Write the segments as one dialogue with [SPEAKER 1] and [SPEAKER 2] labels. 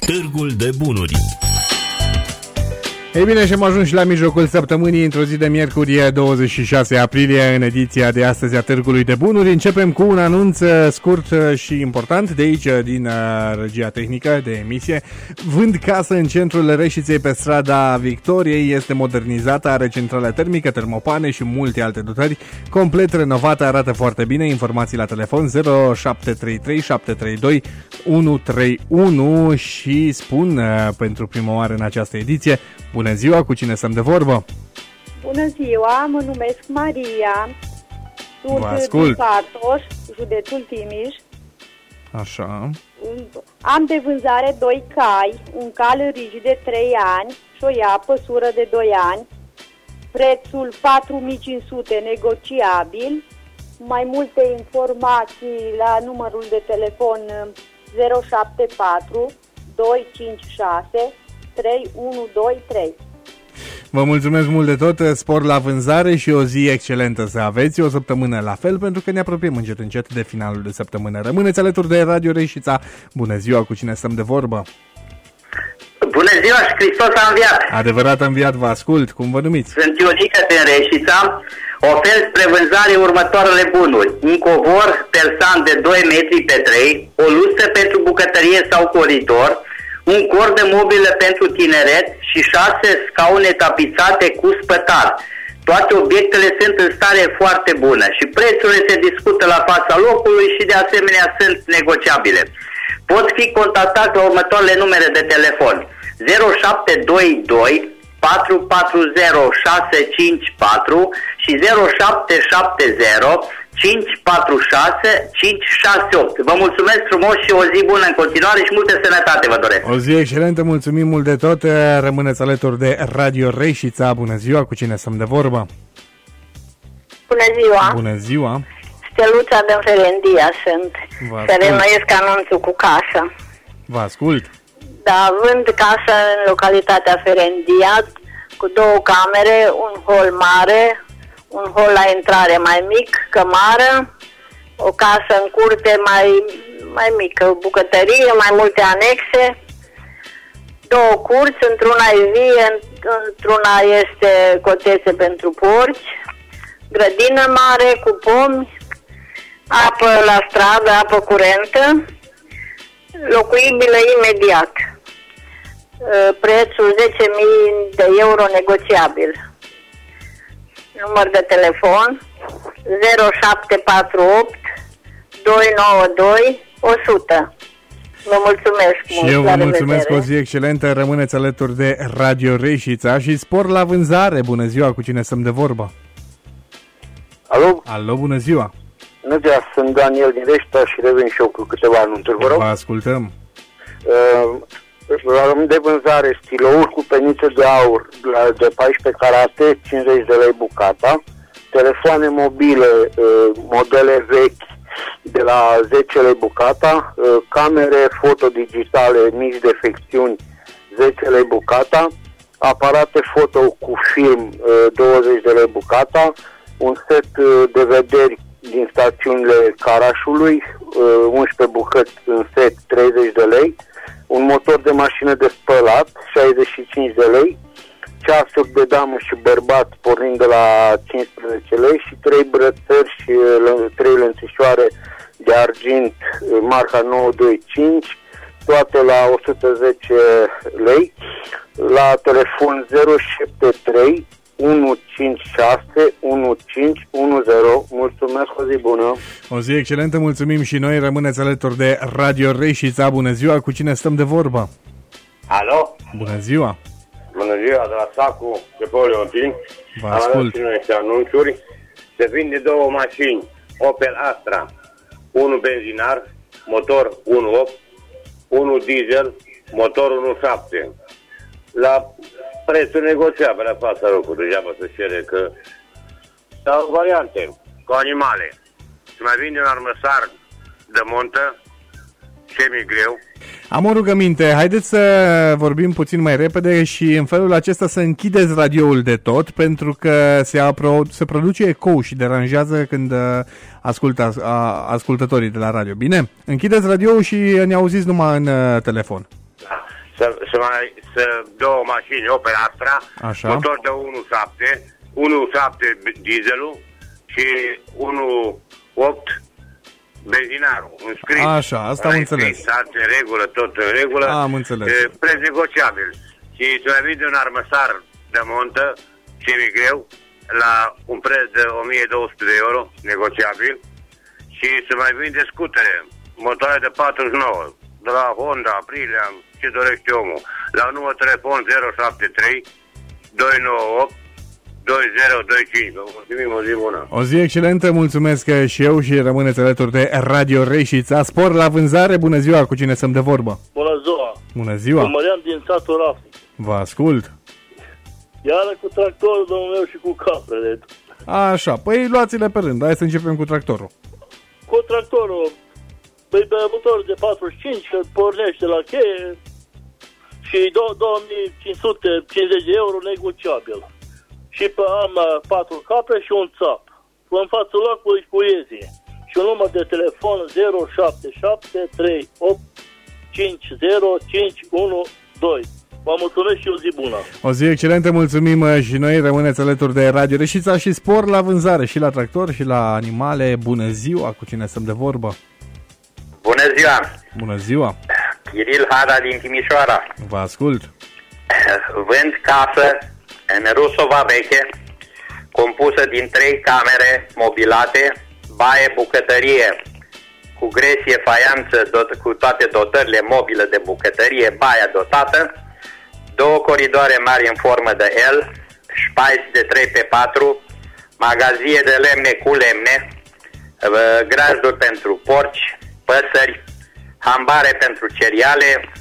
[SPEAKER 1] Târgul de Bunuri.
[SPEAKER 2] Ei bine, și am ajuns și la mijlocul săptămânii, într-o zi de miercuri, 26 aprilie, în ediția de astăzi a Târgului de Bunuri. Începem cu un anunț scurt și important de aici, din regia tehnică de emisie. Vând casă în centrul Reșiței, pe strada Victoriei, este modernizată, are centrală termică, termopane și multe alte dotări. Complet renovată, arată foarte bine. Informații la telefon 0733 732 131 și spun pentru prima oară în această ediție: bună ziua, cu cine stăm de vorbă?
[SPEAKER 3] Bună ziua, mă numesc Maria, sunt din Cartoș, județul Timiș.
[SPEAKER 2] Așa.
[SPEAKER 3] Am de vânzare 2 cai, un cal rigid de 3 ani și o ea păsură de 2 ani. Prețul 4.500 negociabil. Mai multe informații la numărul de telefon 074 256 3123.
[SPEAKER 2] Vă mulțumesc mult de tot, spor la vânzare și o zi excelentă să aveți, o săptămână la fel, pentru că ne apropiem încet de finalul de săptămână. Rămâneți alături de Radio Reșița. Bună ziua, cu cine stăm de vorbă?
[SPEAKER 4] Bună ziua și Hristos a înviat!
[SPEAKER 2] Adevărat a înviat, vă ascult, cum vă numiți?
[SPEAKER 4] Sunt Ionică din Reșița, ofer spre vânzare următoarele bunuri: un covor persan de 2 metri pe 3, o lustră pentru bucătărie sau coridor, un cor de mobilă pentru tineret și 6 scaune tapițate cu spătar. Toate obiectele sunt în stare foarte bună și prețurile se discută la fața locului și de asemenea sunt negociabile. Pot fi contactați la următoarele numere de telefon: 0722 440 654 și 0770 546 568. Vă mulțumesc frumos și o zi bună în continuare și multă sănătate vă doresc.
[SPEAKER 2] O zi excelentă, mulțumim mult de tot. Rămâneți alături de Radio Reșița. Bună ziua, cu cine stăm de vorbă?
[SPEAKER 5] Bună ziua.
[SPEAKER 2] Bună ziua.
[SPEAKER 5] Steluța din Ferendia sunt. Să reînnoiesc anunțul cu casă.
[SPEAKER 2] Vă ascult.
[SPEAKER 5] Da, vând casă în localitatea Ferendia cu 2 camere, un hol mare, un hol la intrare mai mic, cămară, o casă în curte mai mică, bucătărie, mai multe anexe, 2 curți, într-una e vie, într-una este cotețe pentru porci, grădină mare cu pomi, apă la stradă, apă curentă, locuibilă imediat. Prețul 10.000 de euro negociabil. Număr de telefon 0748 292 100. Vă mulțumesc mult.
[SPEAKER 2] Și eu vă mulțumesc, o zi excelentă. Rămâneți alături de Radio Reșița și spor la vânzare. Bună ziua, cu cine stăm de vorbă?
[SPEAKER 6] Alo?
[SPEAKER 2] Alo, bună ziua.
[SPEAKER 6] Bună ziua, sunt Daniel din Reșița și revin și eu cu câteva anunțuri, vă rog.
[SPEAKER 2] Vă ascultăm.
[SPEAKER 6] Am de vânzare stilouri cu penițe de aur de 14 carate, 50 de lei bucata, telefoane mobile, modele vechi de la 10 lei bucata, camere fotodigitale mici defecțiuni, 10 lei bucata, aparate foto cu film, 20 de lei bucata, un set de vederi din stațiunile Carașului, 11 bucăți în set, 30 de lei, un motor de mașină de spălat, 65 de lei, ceasuri de damă și bărbat pornind de la 15 lei și 3 brățări și 3 lănțișoare de argint marca 925, toate la 110 lei, la telefon 073 156 1510. Mulțumesc, o zi bună.
[SPEAKER 2] O zi excelentă, mulțumim și noi. Rămâneți alături de Radio Reșița. Bună ziua, cu cine stăm de vorbă?
[SPEAKER 7] Alo?
[SPEAKER 2] Bună ziua.
[SPEAKER 7] Bună ziua, de la Sacu, de Leontin.
[SPEAKER 2] Vă ascult.
[SPEAKER 7] Am niște anunțuri. Se vinde 2 mașini, Opel Astra, unul benzinar, motor 1.8, unul diesel, motor 1.7. La prețul negociabil la fața locului, degeaba să cere că sau variante cu animale. Se mai vinde un armăsar de montă, semi-greu.
[SPEAKER 2] Am o rugăminte, haideți să vorbim puțin mai repede și în felul acesta să închideți radioul de tot, pentru că se produce ecou și deranjează când ascultă ascultătorii de la radio. Bine? Închideți radioul și ne auziți numai în telefon.
[SPEAKER 7] Da. să două mașini Opel Astra,
[SPEAKER 2] Așa.
[SPEAKER 7] motor de 1.7 dieselul și 1.8 benzinarul, înscris.
[SPEAKER 2] Așa, asta am înțeles.
[SPEAKER 7] În regulă, tot în regulă.
[SPEAKER 2] Am înțeles.
[SPEAKER 7] Preț negociabil. Și se mai vinde un armăsar de montă, semigreu, la un preț de 1.200 de euro, negociabil. Și se mai vinde scutere, motoare de 49, de la Honda, Aprilia, ce dorește omul. La numărul telefon 073 298 2025. Vă mulțumim, o zi bună.
[SPEAKER 2] O zi excelentă, mulțumesc și eu și rămâneți alături de Radio Reșița. Spor la vânzare, bună ziua, cu cine stăm de vorbă?
[SPEAKER 1] Bună ziua!
[SPEAKER 2] Bună ziua!
[SPEAKER 1] Mărean din satul Rafnic.
[SPEAKER 2] Vă ascult.
[SPEAKER 1] Iară cu tractorul, domnul meu, și cu caprele.
[SPEAKER 2] Așa, păi luați-le pe rând, hai să începem cu tractorul.
[SPEAKER 1] Cu tractorul, păi pe motorul de 45, că pornește la cheie și 2550 de euro negociabil. Și pe am 4 capre și un țap. În față locului cu ezie. Și un număr de telefon 077 38 50512. Vă mulțumesc și o zi bună.
[SPEAKER 2] O zi excelentă, mulțumim și noi, rămâneți alături de Radio Reșița și spor la vânzare și la tractor și la animale. Bună ziua, cu cine stăm de vorbă?
[SPEAKER 4] Bună ziua!
[SPEAKER 2] Bună ziua!
[SPEAKER 4] Chiril Hada din Timișoara.
[SPEAKER 2] Vă ascult.
[SPEAKER 4] Vând casă în Rusova veche, compusă din 3 camere mobilate, baie, bucătărie, cu gresie, faianță, cu toate dotările mobile de bucătărie, baia dotată, 2 coridoare mari în formă de L, spații de 3x4, magazie de lemne cu lemne, grajduri pentru porci, păsări, hambare pentru cereale,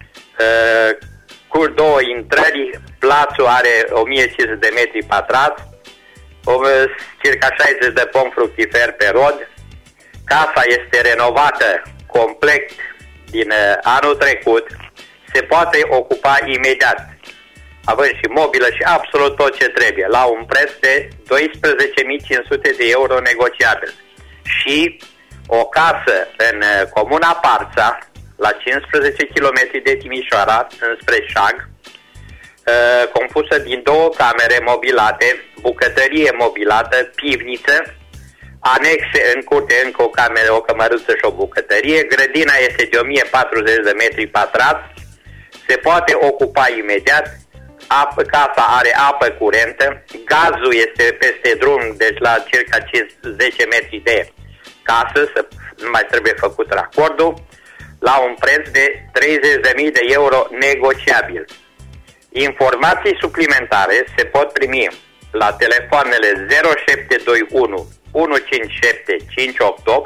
[SPEAKER 4] cu 2 intrări, plațul are 1500 de metri pătrați, circa 60 de pomi fructiferi pe rod. Casa este renovată complet din anul trecut, se poate ocupa imediat, având și mobilă și absolut tot ce trebuie, la un preț de 12.500 de euro negociabil. Și o casă în comuna Parța, la 15 km de Timișoara, înspre Șag, compusă din 2 camere mobilate, bucătărie mobilată, pivniță, anexe în curte, încă o cameră, o cămăruță și o bucătărie, grădina este de 1040 de metri pătrați, se poate ocupa imediat, casa are apă curentă, gazul este peste drum, deci la circa 10 metri de casă, nu mai trebuie făcut racordul, la un preț de 30.000 de euro negociabil. Informații suplimentare se pot primi la telefoanele 0721 157 588,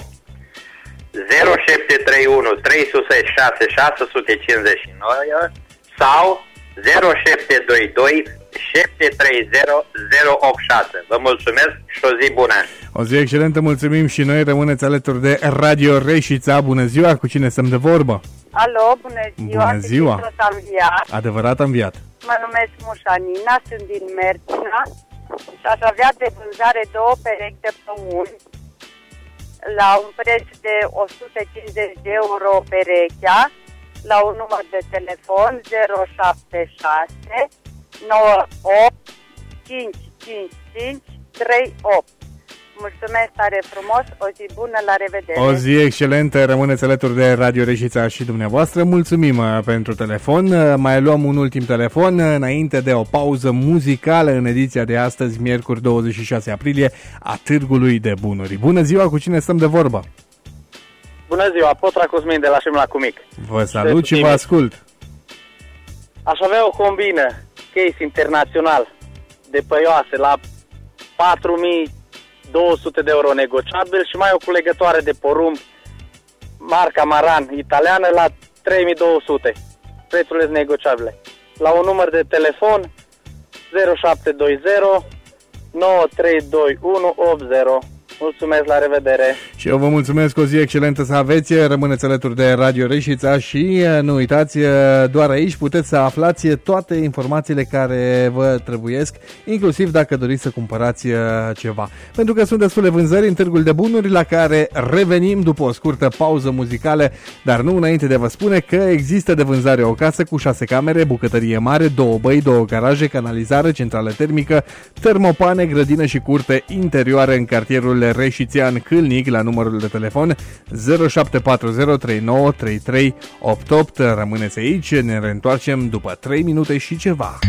[SPEAKER 4] 0731 306 659 sau 0722 730 086. Vă mulțumesc și o zi bună!
[SPEAKER 2] O zi excelentă, mulțumim și noi, rămâneți alături de Radio Reșița. Bună ziua, cu cine stăm de vorbă?
[SPEAKER 3] Alo, bună ziua!
[SPEAKER 2] Bună ziua! Adevărat înviat!
[SPEAKER 3] Mă numesc Mușanina, sunt din Merțina și aș avea de vânzare 2 perechi de păuni la un preț de 150 de euro perechea, la un număr de telefon 076 98 555 38. Mulțumesc tare frumos, o zi bună, la revedere!
[SPEAKER 2] O zi excelentă, rămâneți alături de Radio Reșița și dumneavoastră. Mulțumim pentru telefon. Mai luăm un ultim telefon înainte de o pauză muzicală în ediția de astăzi, miercuri 26 aprilie, a Târgului de Bunuri. Bună ziua, cu cine stăm de vorbă?
[SPEAKER 8] Bună ziua, Potra Cosmin de la Șemla cu Mic.
[SPEAKER 2] Vă salut și vă ascult.
[SPEAKER 8] Aș avea o combină case internațional de păioase la 4.200 de euro negociabil și mai o culegătoare de porumb marca Maran italiană la 3.200. Prețurile sunt negociabile. La un număr de telefon 0720 932180. Mulțumesc, la revedere!
[SPEAKER 2] Și eu vă mulțumesc, o zi excelentă să aveți, rămâneți alături de Radio Reșița și nu uitați, doar aici puteți să aflați toate informațiile care vă trebuiesc, inclusiv dacă doriți să cumpărați ceva. Pentru că sunt destule vânzări în Târgul de Bunuri, la care revenim după o scurtă pauză muzicală, dar nu înainte de a vă spune că există de vânzare o casă cu 6 camere, bucătărie mare, 2 băi, 2 garaje, canalizare, centrală termică, termopane, grădină și curte interioare în cartierul Reșițian Câlnic, la numărul de telefon 0740393388. Rămâneți aici, ne reîntoarcem după 3 minute și ceva.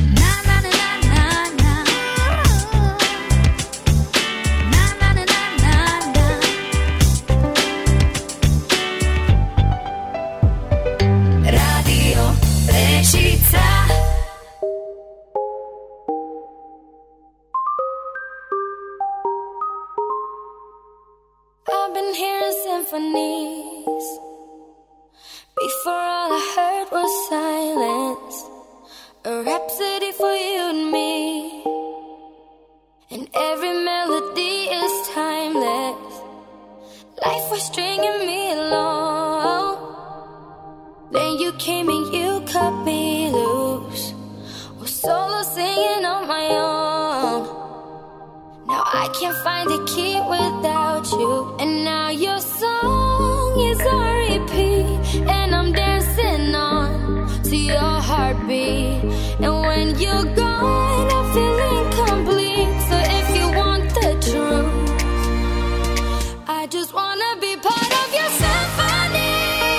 [SPEAKER 9] I've been hearing symphonies. Before all I heard was silence. A rhapsody for you and me. And every melody is timeless. Life was stringing me along. Then you came and you cut me loose. Was solo singing on my own. Now I can't find a key without you. And now your song is on repeat. And I'm dancing on to your heartbeat. And when you're gone, I feel incomplete. So if you want the truth, I just wanna be part of your symphony.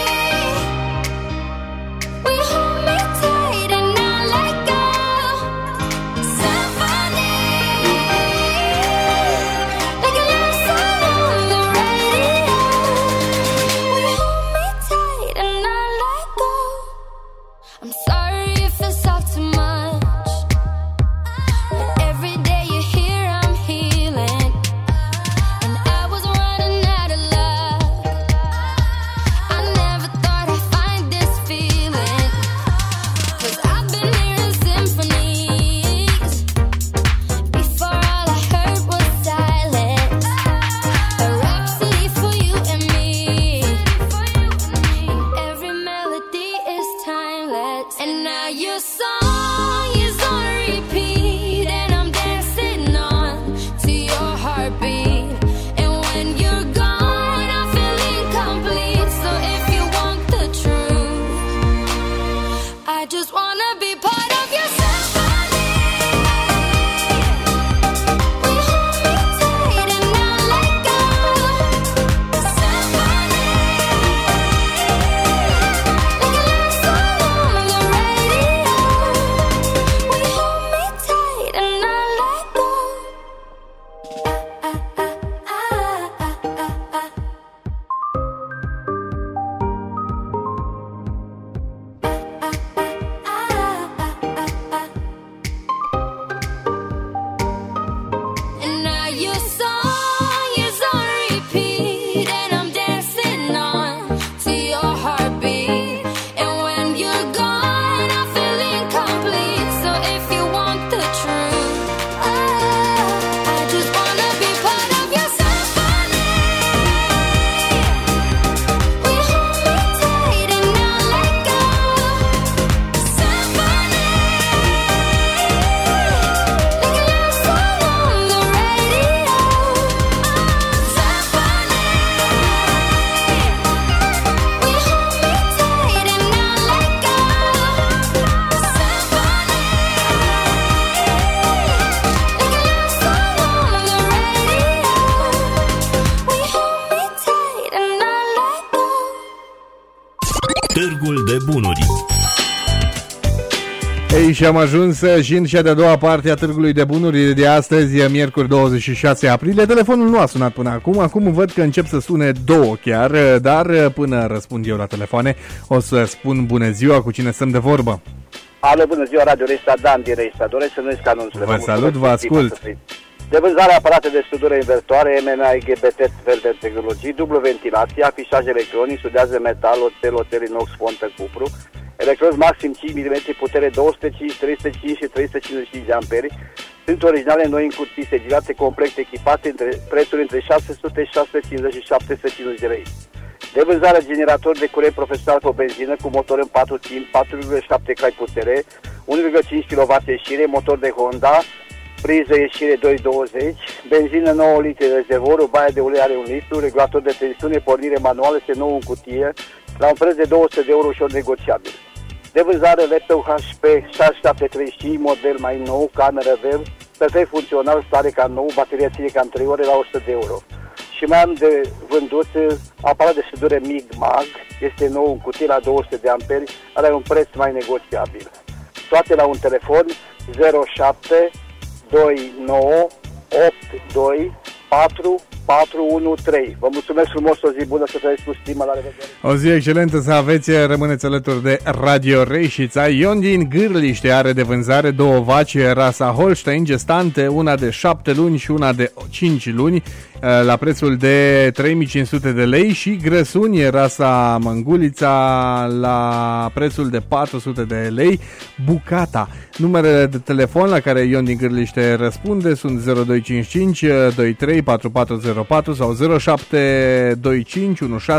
[SPEAKER 9] We hold me tight and not let go. Symphony, like a love song on the radio. We hold me tight and not let go. I'm sorry if it's all too much, but every day you're here I'm healing. And I was running out of luck. I never thought I'd find this feeling. 'Cause I've been hearing symphonies. Before all I heard was silence. A rhapsody for you and me. And every melody is timeless. And now your song is on repeat. And I'm dancing on to your heartbeat. And when you're gone, I feel incomplete. So if you want the truth, I just wanna be part of your symphony. We hold me tight and not let go. Symphony, like a love song on the radio. We hold me tight and not let go. And now your song is on repeat. And I'm dancing on to your heartbeat. And when you're gone, I feel incomplete. So if you want the truth, I just wanna be part of your symphony. We hold me tight and not let go. Symphony, like a love song on the radio. Symphony, we hold me tight and not let go. Symphony, like a love song on the radio. We hold me tight and not let go.
[SPEAKER 10] Târgul de Bunuri.
[SPEAKER 2] Ei, și am ajuns și în cea de-a doua parte a Târgului de Bunuri de astăzi, miercuri 26 aprilie. Telefonul nu a sunat până acum, acum văd că încep să sune două chiar, dar până răspund eu la telefoane o să spun bună ziua, cu cine stăm de vorbă.
[SPEAKER 6] Alo, bună ziua, Radio Reșița, Dan din Reșița. Doresc să nu-ți anunțurile.
[SPEAKER 2] Vă salut, vă ascult.
[SPEAKER 6] De vânzare aparate de studură invertoare, MMA, IGBT, fel de tehnologii, dublu ventilație, afișaj electronic, sudează metal, oțel, inox, fontă, cupru, electrozi maxim 5 mm, putere 205, 305 și 355 de amperi, Sunt originale noi în cutii, segilate complet echipate, prețuri între 600, 650 și 750 de lei. De vânzare generator de curent profesional pe benzină cu motor în 4 timp, 4,7 cai putere, 1,5 kW ieșire, motor de Honda, priză ieșire 220, benzină 9 litri rezervor, o baie de ulei are 1 litru, regulator de tensiune, pornire manuală, este nou în cutie, la un preț de 200 de euro ușor negociabil. De vânzare laptop HP 6735, model mai nou, cameră web, perfect funcțional, stare ca nou, bateria ține cam 3 ore la 100 de euro. Și mai am de vândut aparat de sudure MIG-MAG, este nou în cutie la 200 de amperi, are un preț mai negociabil. Toate la un telefon 07 29 82 4413. Vă mulțumesc frumos, o zi bună, să trăiți cu stimă, la revedere.
[SPEAKER 2] O zi excelentă să aveți, rămâneți alături de Radio Reșița. Ion din Gârliște are de vânzare 2 vaci rasa Holstein gestante, una de 7 luni și una de 5 luni, la prețul de 3500 de lei, și grăsuni rasa Mângulița la prețul de 400 de lei bucata. Numerele de telefon la care Ion din Gârliște răspunde sunt 0255 23 4404 sau 0725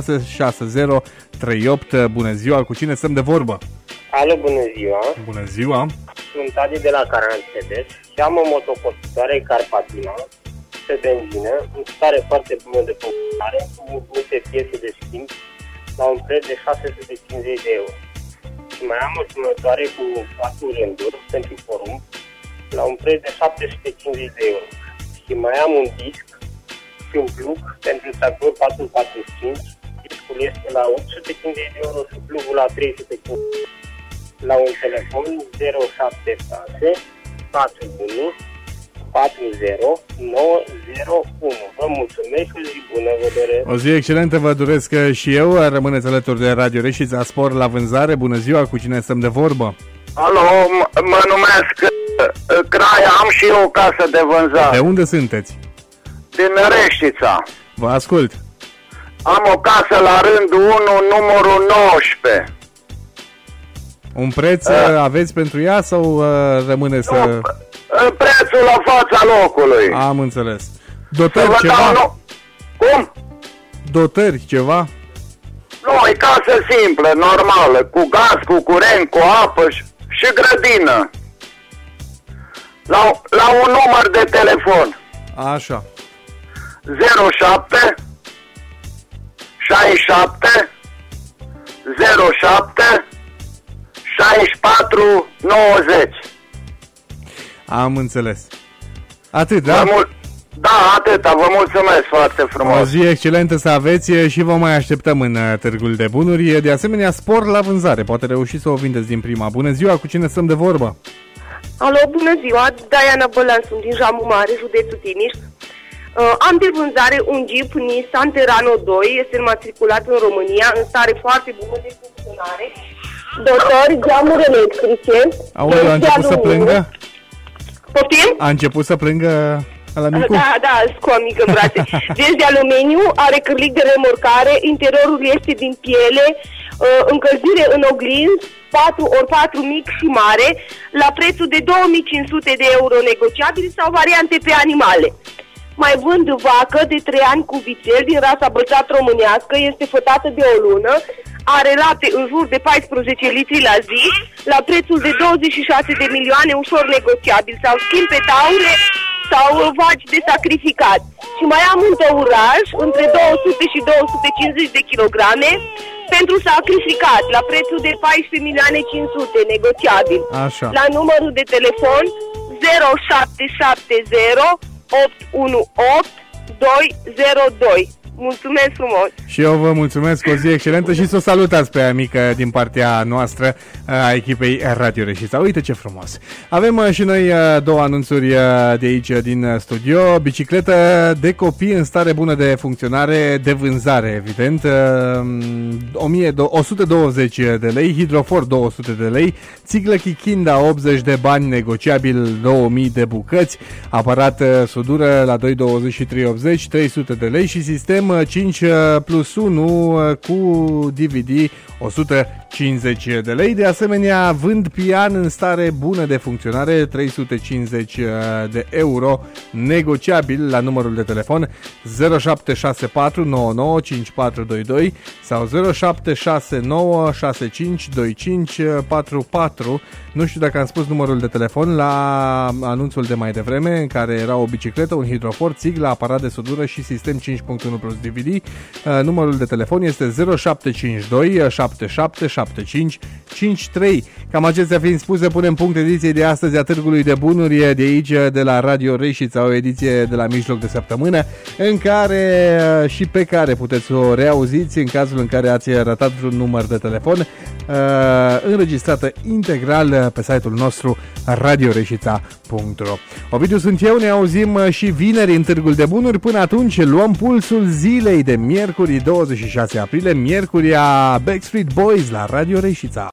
[SPEAKER 2] 166038. Bună ziua, cu cine stăm de vorbă?
[SPEAKER 10] Alo, bună ziua!
[SPEAKER 2] Bună ziua!
[SPEAKER 10] Sunt Adi de la Caranțedes și am o motocositoare Carpatina pe benzină, în stare foarte bună de funcționare, cu multe piese de schimb, la un preț de 650 de euro. Și mai am o ținătoare cu 4 rânduri pentru porumb, la un preț de 750 de euro. Și mai am un disc și un plug pentru tractor 445, discul este la 850 de euro și plugul la 350. La un telefon 076 41 40 901. Vă mulțumesc și zi bună, vă doresc.
[SPEAKER 2] O zi excelentă vă doresc și eu. Rămâneți alături de Radio Reșița, Spor la vânzare. Bună ziua, cu cine stăm de vorbă?
[SPEAKER 6] Alo, mă numesc Craia, am și eu o casă de vânzare.
[SPEAKER 2] De unde sunteți?
[SPEAKER 6] Din Reșița.
[SPEAKER 2] Vă ascult.
[SPEAKER 6] Am o casă la rândul 1, numărul 19.
[SPEAKER 2] Un preț aveți pentru ea sau rămâne să...
[SPEAKER 6] Nu, prețul la fața locului.
[SPEAKER 2] Am înțeles. Dotări ceva?
[SPEAKER 6] Cum?
[SPEAKER 2] Dotări ceva?
[SPEAKER 6] Nu, e casă simplă, normală, cu gaz, cu curent, cu apă și grădină. La un număr de telefon.
[SPEAKER 2] Așa.
[SPEAKER 6] 07 67 07 64 90.
[SPEAKER 2] Am înțeles. Atât, da?
[SPEAKER 6] Da, atâta. Vă mulțumesc foarte frumos.
[SPEAKER 2] O zi excelentă să aveți și vă mai așteptăm în Târgul de Bunuri. De asemenea, Spor la vânzare. Poate reuși să o vindeți din prima. Bună ziua, cu cine stăm de vorbă?
[SPEAKER 11] Alo, bună ziua, Diana Bălan, sunt din Jambu Mare, județul Timiș. Am de vânzare un Jeep Nissan Terrano 2, este înmatriculat în România, în stare foarte bună de funcționare. Dotări, geamuri electrice.
[SPEAKER 2] Aoleu, a început să plângă?
[SPEAKER 11] Poftim?
[SPEAKER 2] A început să plângă la micu?
[SPEAKER 11] Da, cu o mică în brațe. Deci de aluminiu, are cârlic de remorcare, interiorul este din piele, încălzire în oglinzi, 4x4 mic și mare, la prețul de 2500 de euro negociabil sau variante pe animale. Mai vând vacă de 3 ani cu vițel din rasa bălțat românească, este fătată de o lună, are lapte în jur de 14 litri la zi, la prețul de 26 de milioane, ușor negociabil, sau schimb pe taure sau vaci de sacrificat. Și mai am un tăuraj între 200 și 250 de kilograme pentru sacrificat, la prețul de 14 milioane 500, negociabil.
[SPEAKER 2] Așa.
[SPEAKER 11] La numărul de telefon 0770 818 202. Mulțumesc frumos!
[SPEAKER 2] Și eu vă mulțumesc, o zi excelentă și să o salutați pe amică din partea noastră a echipei Radio Reșița. Uite ce frumos! Avem și noi 2 anunțuri de aici din studio. Bicicletă de copii în stare bună de funcționare, de vânzare, evident, 120 de lei, hidrofor 200 de lei, țiglă Chikinda 80 de bani, negociabil 2000 de bucăți, aparat sudură la 223,80, 300 de lei și sistem avem 5 plus 1 cu DVD 150 de lei. De asemenea, vând pian în stare bună de funcționare, 350 de euro, negociabil la numărul de telefon 0764 99 5422 sau 0769 65 25 44. Nu știu dacă am spus numărul de telefon la anunțul de mai devreme, în care era o bicicletă, un hidrofor, țigla, aparat de sudură și sistem 5.1 plus DVD. Numărul de telefon este 0752 7775 53. Cam acestea fiind spuse, punem punct ediției de astăzi a Târgului de Bunuri de aici, de la Radio Reșița, o ediție de la mijloc de săptămână, în care și pe care puteți o reauziți în cazul în care ați ratat vreun număr de telefon, înregistrată integral pe site-ul nostru radioreșița.ro. Ovidiu sunt eu, ne auzim și vineri în Târgul de Bunuri. Până atunci luăm pulsul zilei de miercuri 26 aprilie, miercuria Backstreet Boys la Radio Reșița.